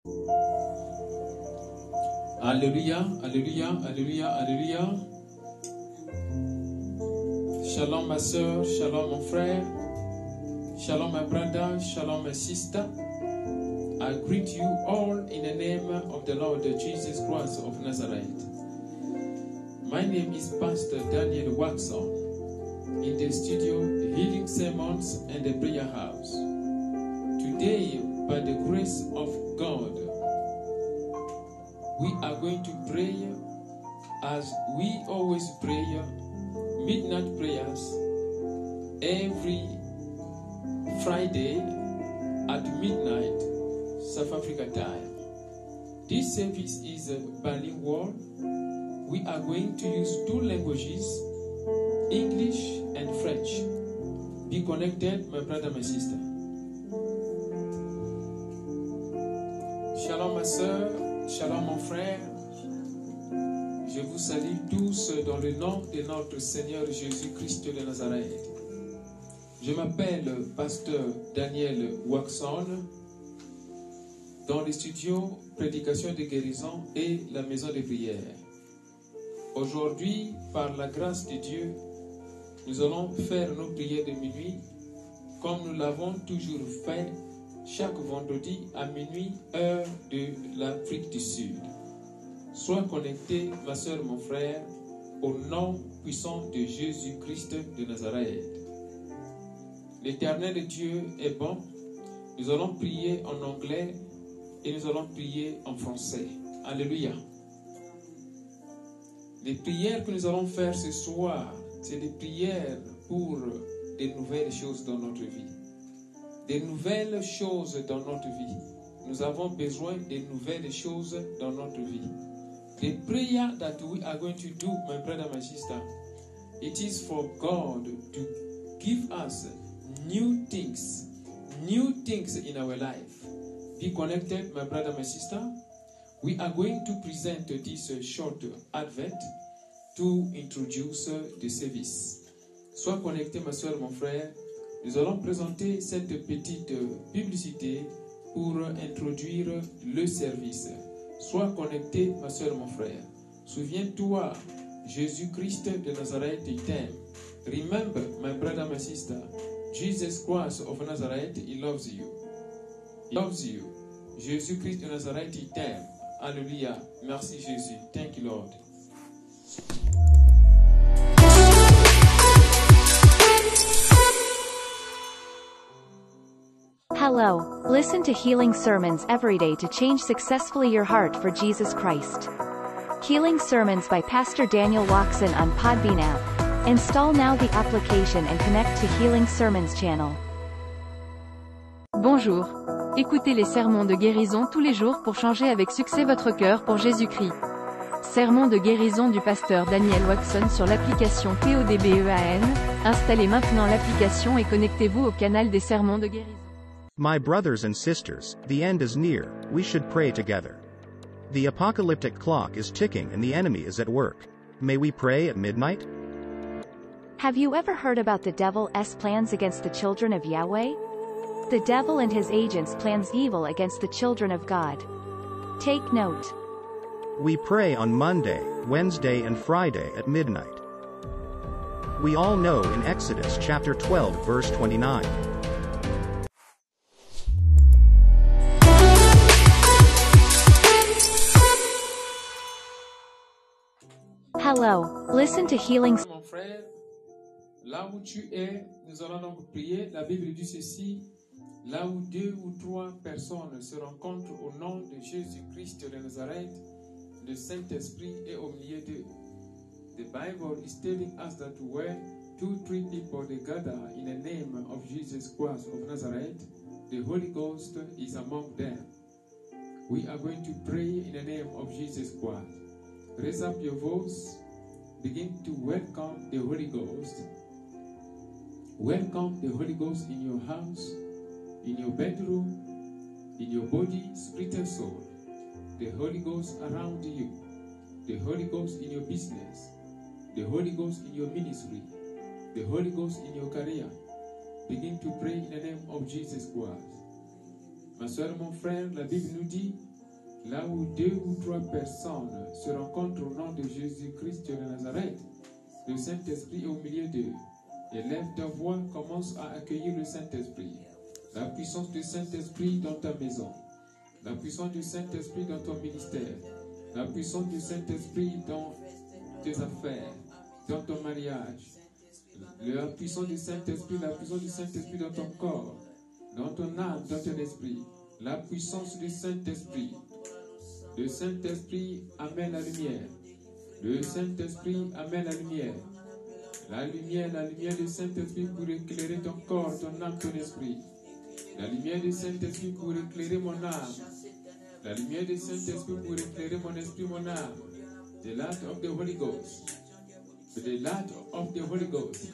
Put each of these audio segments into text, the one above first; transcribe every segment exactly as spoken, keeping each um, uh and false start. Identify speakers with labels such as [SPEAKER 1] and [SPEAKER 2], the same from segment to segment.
[SPEAKER 1] Alléluia, Alléluia, Alléluia, Alléluia. Shalom ma soeur, shalom mon frère, shalom my brother, shalom my sister. I greet you all in the name of the Lord Jesus Christ of Nazareth. My name is Pastor Daniel Watson in the studio Healing Sermons and the Prayer House. Today, by the grace of God, we are going to pray as we always pray, midnight prayers, every Friday at midnight, South Africa time. This service is bilingual. We are going to use two languages, English and French. Be connected, my brother, my sister. Shalom, ma soeur. Shalom, mon frère. Je vous salue tous dans le nom de notre Seigneur Jésus-Christ de Nazareth. Je m'appelle Pasteur Daniel Watson dans les studios Prédication de guérison et la maison de prière. Aujourd'hui, par la grâce de Dieu, nous allons faire nos prières de minuit comme nous l'avons toujours fait chaque vendredi à minuit, heure de l'Afrique du Sud. Sois connecté, ma soeur, mon frère, au nom puissant de Jésus-Christ de Nazareth. L'Éternel Dieu est bon. Nous allons prier en anglais et nous allons prier en français. Alléluia. Les prières que nous allons faire ce soir, c'est des prières pour des nouvelles choses dans notre vie. Des nouvelles choses dans notre vie. Nous avons besoin de nouvelles choses dans notre vie. The prayer that we are going to do, my brother, my sister, it is for God to give us new things, new things in our life. Be connected, my brother, my sister. We are going to present this short advert to introduce the service. Sois connecté, ma soeur, mon frère. Nous allons présenter cette petite publicité pour introduire le service. Sois connecté, ma soeur, mon frère. Souviens-toi, Jésus-Christ de Nazareth, il t'aime. Remember, my brother, my sister, Jesus Christ of Nazareth, he loves you. He loves you. Jésus-Christ de Nazareth, il t'aime. Alléluia. Merci, Jésus. Thank you, Lord.
[SPEAKER 2] Hello, listen to healing sermons every day to change successfully your heart for Jesus Christ. Healing sermons by Pastor Daniel Watson on Podbean app. Install now the application and connect to Healing Sermons channel.
[SPEAKER 3] Bonjour. Écoutez les sermons de guérison tous les jours pour changer avec succès votre cœur pour Jésus-Christ. Sermon de guérison du pasteur Daniel Watson sur l'application Podbean. Installez maintenant l'application et connectez-vous au canal des sermons de guérison.
[SPEAKER 4] My brothers and sisters, the end is near, we should pray together. The apocalyptic clock is ticking and the enemy is at work. May we pray at midnight?
[SPEAKER 2] Have you ever heard about the devil's plans against the children of Yahweh? The devil and his agents plans evil against the children of God. Take note.
[SPEAKER 4] We pray on Monday, Wednesday and Friday at midnight. We all know in Exodus chapter twelve verse twenty-nine.
[SPEAKER 2] Hello, listen to Healing.
[SPEAKER 1] Mon frère, là où tu es, nous allons donc prier. La Bible dit ceci: là où deux ou trois personnes se rencontrent au nom de Jésus-Christ de Nazareth, le Saint-Esprit est au milieu d'eux. The Bible is telling us that where two, three people they gather in the name of Jesus Christ of Nazareth, the Holy Ghost is among them. We are going to pray in the name of Jesus Christ. Raise up your voice. Begin to welcome the Holy Ghost. Welcome the Holy Ghost in your house, in your bedroom, in your body, spirit and soul. The Holy Ghost around you. The Holy Ghost in your business. The Holy Ghost in your ministry. The Holy Ghost in your career. Begin to pray in the name of Jesus Christ. Ma soeur, mon frère, la Bible nous dit Là où deux ou trois personnes se rencontrent au nom de Jésus-Christ de Nazareth, le Saint-Esprit est au milieu d'eux. Élève ta voix, commence à accueillir le Saint-Esprit. La puissance du Saint-Esprit dans ta maison. La puissance du Saint-Esprit dans ton ministère. La puissance du Saint-Esprit dans tes affaires, dans ton mariage. La puissance du Saint-Esprit, la puissance du Saint-Esprit dans ton corps, dans ton âme, dans ton esprit. La puissance du Saint-Esprit. Le Saint-Esprit amène la lumière. Le Saint-Esprit amène la lumière. La lumière, la lumière du Saint-Esprit pour éclairer ton corps, ton âme, ton esprit. La lumière du Saint-Esprit pour éclairer mon âme. La lumière du Saint-Esprit pour éclairer mon esprit, mon âme. The light of the Holy Ghost. The light of the Holy Ghost.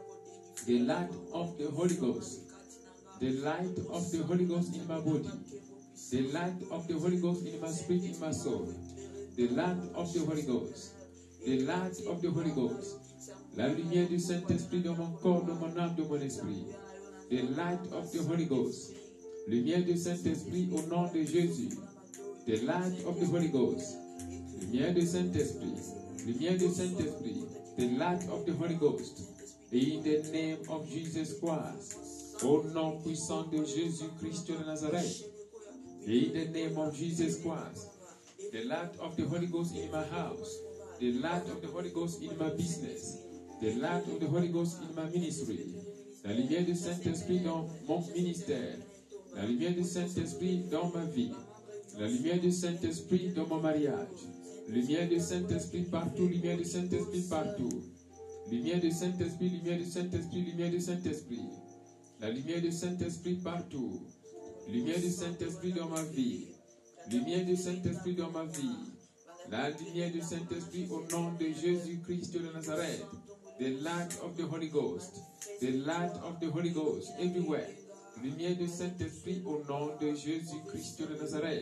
[SPEAKER 1] The light of the Holy Ghost. The light of the Holy Ghost in my body. The light of the Holy Ghost in my spirit, in my soul. The light of the Holy Ghost. The light of the Holy Ghost. La lumière du Saint-Esprit dans mon corps, dans mon âme, dans mon esprit. The light of the Holy Ghost. Lumière du Saint-Esprit au nom de Jésus. The light of the Holy Ghost. Lumière du Saint-Esprit. Lumière du Saint-Esprit. The light of the Holy Ghost. In the name of Jesus Christ. Au nom puissant de Jésus-Christ de Nazareth. In the name of Jesus Christ. The light of the Holy Ghost in my house. The light of the Holy Ghost in my business. The light of the Holy Ghost in my ministry. La lumière du Saint-Esprit dans mon ministère. La lumière du Saint-Esprit dans ma vie. La lumière du Saint-Esprit dans mon mariage. Lumière du Saint-Esprit partout. Lumière du Saint-Esprit partout. Lumière du Saint-Esprit, lumière du Saint-Esprit, lumière du Saint-Esprit. La lumière du Saint-Esprit partout. Lumière du Saint-Esprit dans ma vie. Lumière du Saint-Esprit dans ma vie. La lumière du Saint-Esprit au nom de Jésus-Christ de Nazareth. The light of the Holy Ghost. The light of the Holy Ghost everywhere. Lumière du Saint-Esprit au nom de Jésus-Christ de Nazareth.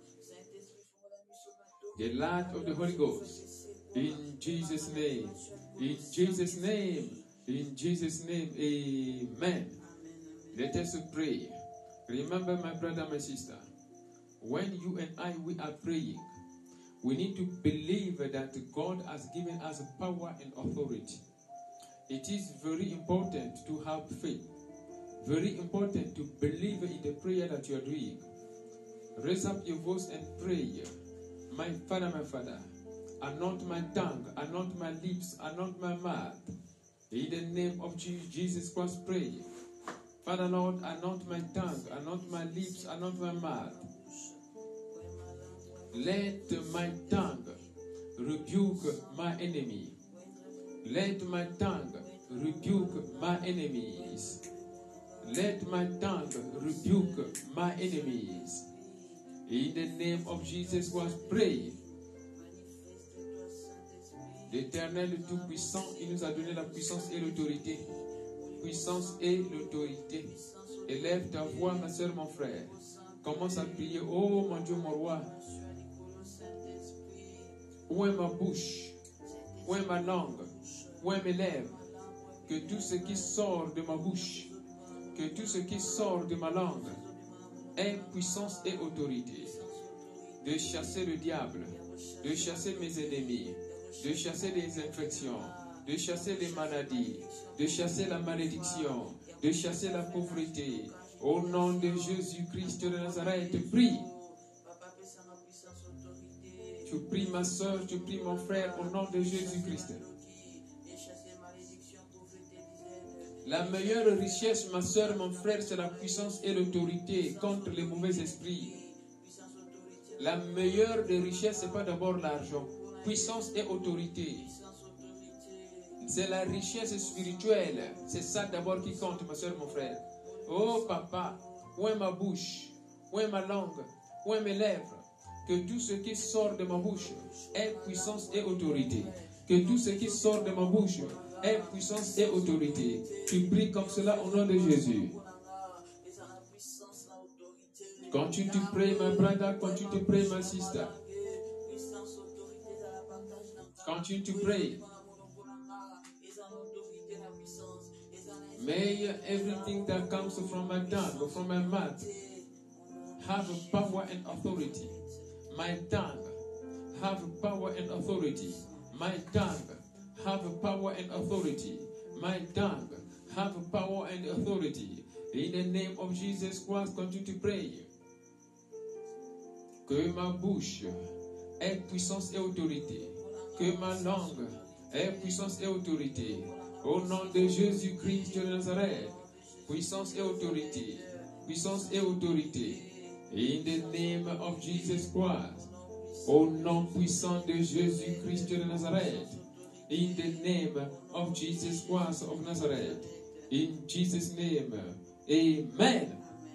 [SPEAKER 1] The light of the Holy Ghost. In Jesus' name. In Jesus' name. In Jesus' name. Amen. Let us pray. Remember, my brother, my sister, when you and I, we are praying, we need to believe that God has given us power and authority. It is very important to have faith. Very important to believe in the prayer that you are doing. Raise up your voice and pray. My Father, my Father, anoint my tongue, anoint my lips, anoint my mouth. In the name of Jesus Christ, pray. Father, Lord, anoint my tongue, anoint my lips, anoint my mouth. Let my tongue rebuke my enemy. Let my tongue rebuke my enemies. Let my tongue rebuke my enemies. In the name of Jesus Christ, pray. L'Éternel Tout-Puissant, il nous a donné la puissance et l'autorité. Puissance et l'autorité. Élève ta voix, ma soeur, mon frère. Commence à prier. Oh mon Dieu, mon roi. Où est ma bouche? Où est ma langue? Où est mes lèvres? Que tout ce qui sort de ma bouche, que tout ce qui sort de ma langue ait puissance et autorité. De chasser le diable, de chasser mes ennemis, de chasser les infections, de chasser les maladies, de chasser la malédiction, de chasser la pauvreté. Au nom de Jésus-Christ de Nazareth, prie. Tu pries ma soeur, tu pries mon frère au nom de Jésus-Christ. La meilleure richesse, ma soeur, mon frère, c'est la puissance et l'autorité contre les mauvais esprits. La meilleure des richesses, ce n'est pas d'abord l'argent. Puissance et autorité. C'est la richesse spirituelle. C'est ça d'abord qui compte, ma soeur, mon frère. Oh papa, où est ma bouche? Où est ma langue? Où est mes lèvres? Que tout ce qui sort de ma bouche ait puissance et autorité. Que tout ce qui sort de ma bouche ait puissance et autorité. Tu pries comme cela au nom de Jésus. Continue to pray, my brother. Continue to pray, my sister. Continue to pray. May everything that comes from my tongue or from my mouth have power and authority. my tongue have power and authority. My tongue have power and authority. My tongue have power and authority. In the name of Jesus Christ, continue to pray. Que ma bouche ait puissance et autorité. Que ma langue ait puissance et autorité. Au nom de Jésus-Christ de Nazareth, puissance et autorité. Puissance et autorité. In the name of Jesus Christ. Au nom puissant de Jésus-Christ de Nazareth. In the name of Jesus Christ of Nazareth. In Jesus' name. Amen.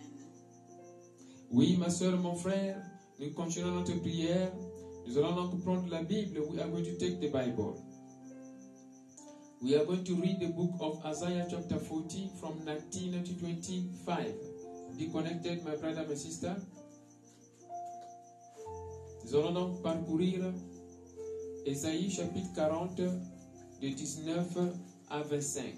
[SPEAKER 1] Oui, ma soeur, mon frère, nous continuons notre prière. Nous allons donc prendre la Bible. We are going to take the Bible. We are going to read the book of Isaiah chapter forty from nineteen to twenty-five. Be connected, my brother, my sister. Nous allons donc parcourir Ésaïe chapitre quarante, de dix-neuf à vingt-cinq.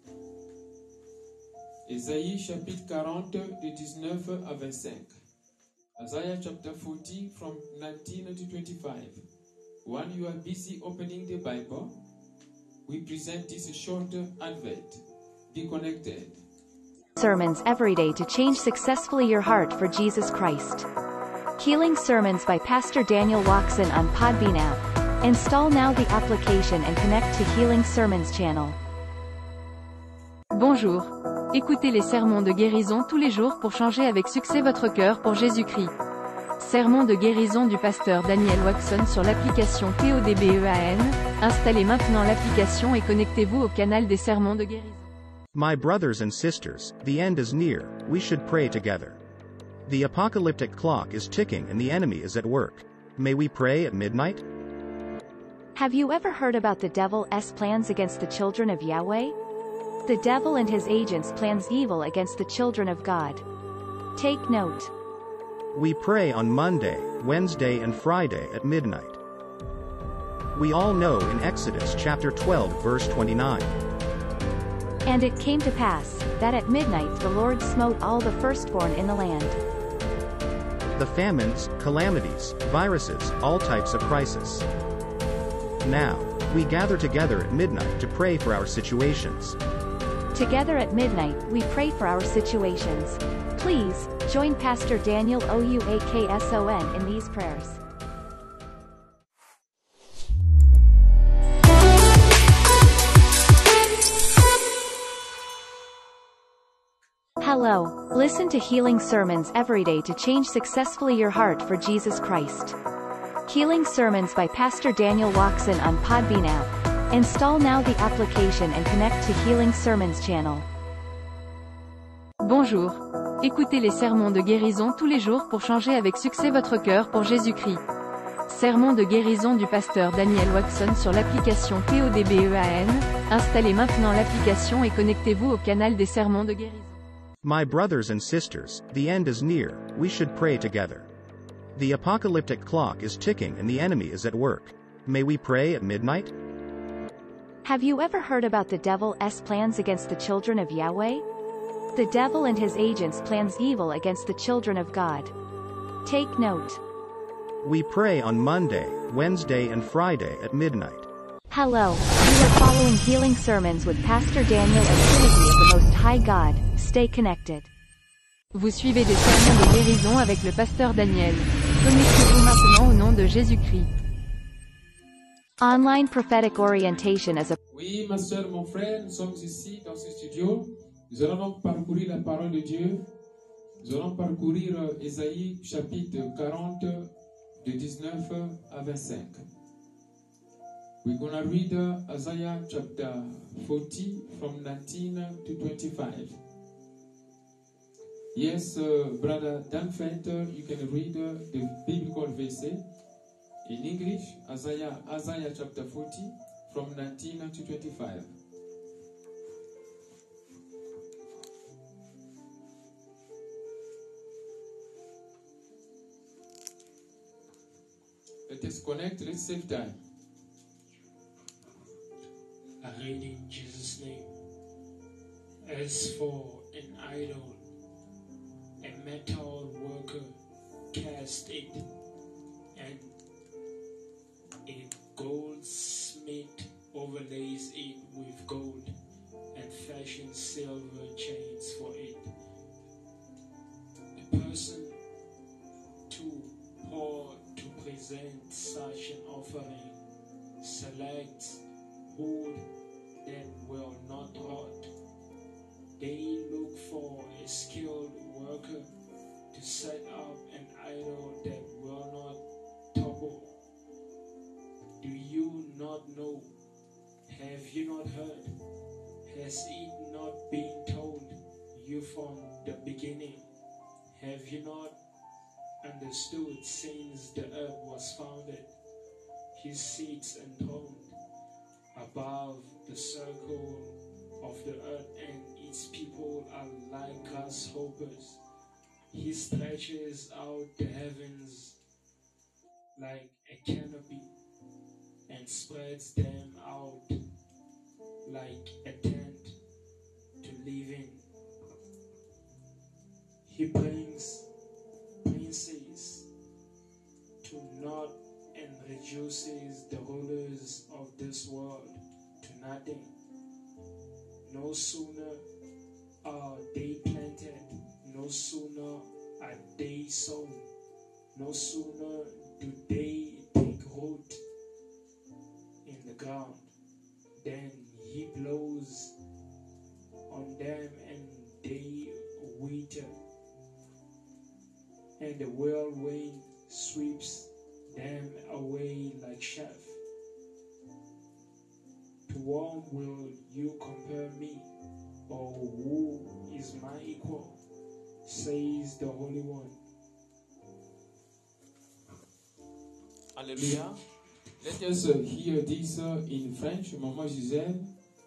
[SPEAKER 1] Ésaïe chapitre quarante, de dix-neuf à vingt-cinq. Isaiah chapter forty from nineteen to twenty-five. While you are busy opening the Bible, we present this short advert. Be connected.
[SPEAKER 2] Sermons every day to change successfully your heart for Jesus Christ. Healing Sermons by Pastor Daniel Watson on Podbean app. Install now the application and connect to Healing Sermons channel.
[SPEAKER 3] Bonjour. Écoutez les sermons de guérison tous les jours pour changer avec succès votre cœur pour Jésus-Christ. Sermons de guérison du pasteur Daniel Watson sur l'application P O D B E A N. Installez maintenant l'application et connectez-vous au canal des sermons de guérison.
[SPEAKER 4] My brothers and sisters, the end is near, we should pray together. The apocalyptic clock is ticking and the enemy is at work. May we pray at midnight?
[SPEAKER 2] Have you ever heard about the devil's plans against the children of Yahweh? The devil and his agents plans evil against the children of God. Take note.
[SPEAKER 4] We pray on Monday, Wednesday and Friday at midnight. We all know in Exodus chapter twelve verse twenty-nine.
[SPEAKER 2] And it came to pass, that at midnight the Lord smote all the firstborn in the land.
[SPEAKER 4] The famines, calamities, viruses, all types of crisis. Now, we gather together at midnight to pray for our situations.
[SPEAKER 2] Together at midnight, we pray for our situations. Please, join Pastor Daniel Oukson in these prayers. Hello, listen to Healing Sermons every day to change successfully your heart for Jesus Christ. Healing Sermons by Pastor Daniel Watson on Podbean app. Install now the application and connect to Healing Sermons channel.
[SPEAKER 3] Bonjour. Écoutez les sermons de guérison tous les jours pour changer avec succès votre cœur pour Jésus-Christ. Sermons de guérison du pasteur Daniel Watson sur l'application P O D B E A N. Installez maintenant l'application et connectez-vous au canal des sermons de guérison.
[SPEAKER 4] My brothers and sisters, the end is near, we should pray together. The apocalyptic clock is ticking and the enemy is at work. May we pray at midnight?
[SPEAKER 2] Have you ever heard about the devil's plans against the children of Yahweh? The devil and his agents plans evil against the children of God. Take note.
[SPEAKER 4] We pray on Monday, Wednesday and Friday at midnight.
[SPEAKER 2] Hello, you are following Healing Sermons with Pastor Daniel and Trinity of the Most High God. Stay connected.
[SPEAKER 3] Vous suivez des sermons de guérison avec le pasteur Daniel. Connectez-vous maintenant au nom de Jésus-Christ.
[SPEAKER 2] Online prophetic orientation is a...
[SPEAKER 1] Oui, ma soeur, mon frère, nous sommes ici dans ce studio. Nous allons donc parcourir la parole de Dieu. Nous allons parcourir Ésaïe chapitre quarante, de dix-neuf à vingt-cinq. We're going to read Isaiah chapter forty from nineteen to twenty-five. Yes, uh, Brother Dan Fenter, you can read uh, the biblical verse in English, Isaiah, Isaiah chapter forty, from nineteen to twenty-five. Let us connect, let's save time.
[SPEAKER 5] I read in Jesus' name. As for an idol, a metal worker cast it, and a goldsmith overlays it with gold and fashions silver chains for it. The person too poor to present such an offering selects wood that will not rot. They look for a skilled worker to set up an idol that will not topple. Do you not know? Have you not heard? Has it not been told you from the beginning? Have you not understood since the earth was founded? He sits enthroned above the circle of the earth, and its people are like grasshoppers. He stretches out the heavens like a canopy and spreads them out like a tent to live in. He brings princes to naught and reduces the rulers of this world to nothing. No sooner are they planted, no sooner are they sown, no sooner do they take root in the ground, then he blows on them and they wither, and the whirlwind sweeps them away like chaff. To whom will you compare me, or who is my equal? Says the Holy One.
[SPEAKER 1] Hallelujah. Let us uh, hear this uh, in French. Maman Gisèle.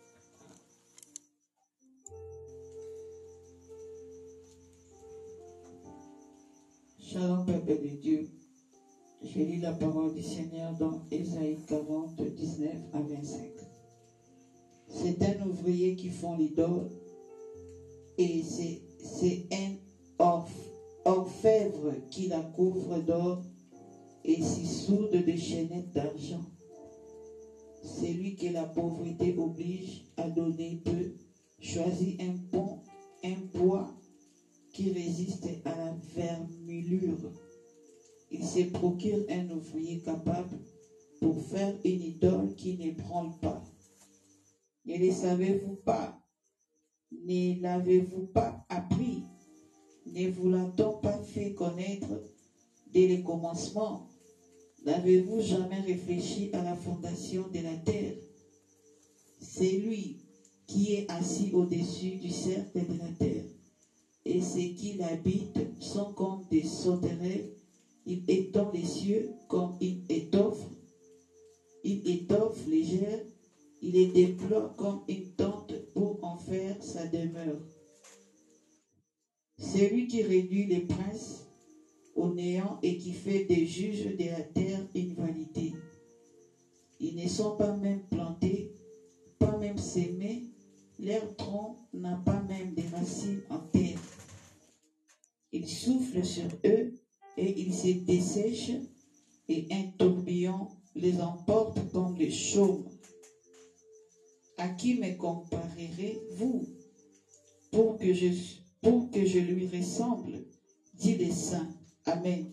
[SPEAKER 6] Shalom, peuple de Dieu. Je lis la parole du Seigneur dans Ésaïe quarante, dix-neuf à vingt-cinq. C'est un ouvrier qui fond l'idole et c'est, c'est un orf, orfèvre qui la couvre d'or et s'y soude de chaînettes d'argent. C'est lui que la pauvreté oblige à donner peu, choisit un pont, un bois qui résiste à la vermoulure. Il se procure un ouvrier capable pour faire une idole qui ne branle pas. Ne le savez-vous pas? Ne l'avez-vous pas appris? Ne vous l'a-t-on pas fait connaître dès le commencement? N'avez-vous jamais réfléchi à la fondation de la terre? C'est lui qui est assis au-dessus du cercle de la terre, et ceux qui l'habitent sont comme des sauterelles. Il étend les cieux comme une étoffe, une étoffe légère. Il les déploie comme une tente pour en faire sa demeure. C'est lui qui réduit les princes au néant et qui fait des juges de la terre une vanité. Ils ne sont pas même plantés, pas même sémés, leur tronc n'a pas même des racines en terre. Il souffle sur eux et ils se dessèchent, et un tourbillon les emporte comme le chaume. À qui me comparerez-vous pour que je, pour que je lui ressemble, dit le Saint. Amen.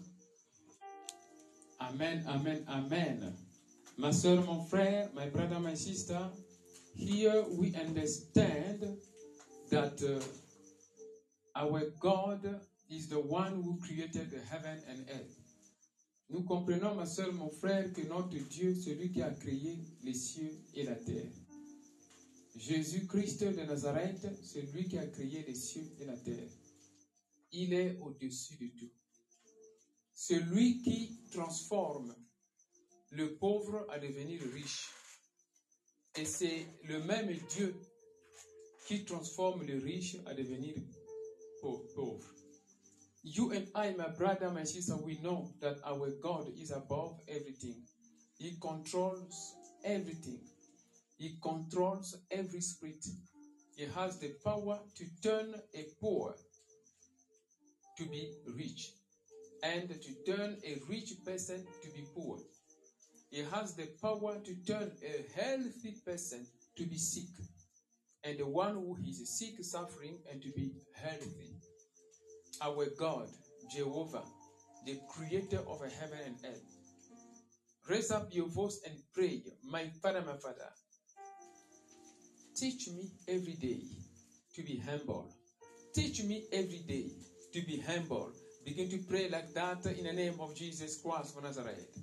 [SPEAKER 1] Amen, amen, amen. Ma soeur, mon frère, my brother, my sister, here we understand that uh, our God is the one who created the heaven and earth. Nous comprenons, ma soeur, mon frère, que notre Dieu, celui qui a créé les cieux et la terre. Jésus-Christ de Nazareth, c'est lui qui a créé les cieux et la terre. Il est au-dessus de tout. C'est lui qui transforme le pauvre à devenir riche. Et c'est le même Dieu qui transforme le riche à devenir pauvre. You and I, my brother, my sister, we know that our God is above everything. He controls everything. He controls every spirit. He has the power to turn a poor to be rich and to turn a rich person to be poor. He has the power to turn a healthy person to be sick, and the one who is sick, suffering, and to be healthy. Our God, Jehovah, the creator of heaven and earth. Raise up your voice and pray, my Father, my Father, teach me every day to be humble. Teach me every day to be humble. Begin to pray like that in the name of Jesus Christ of Nazareth.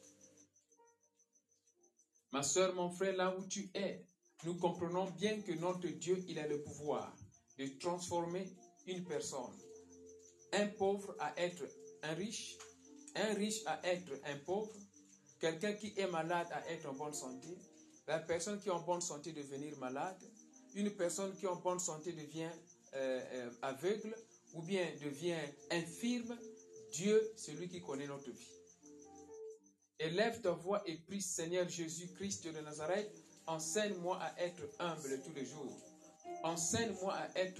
[SPEAKER 1] Ma soeur, mon frère, là où tu es, nous comprenons bien que notre Dieu, il a le pouvoir de transformer une personne. Un pauvre à être un riche, un riche à être un pauvre, quelqu'un qui est malade à être en bonne santé, la personne qui est en bonne santé devenir malade, une personne qui est en bonne santé devient euh, euh, aveugle ou bien devient infirme. Dieu, c'est lui qui connaît notre vie. Élève ta voix et prie, Seigneur Jésus-Christ de Nazareth, enseigne-moi à être humble tous les jours. Enseigne-moi à être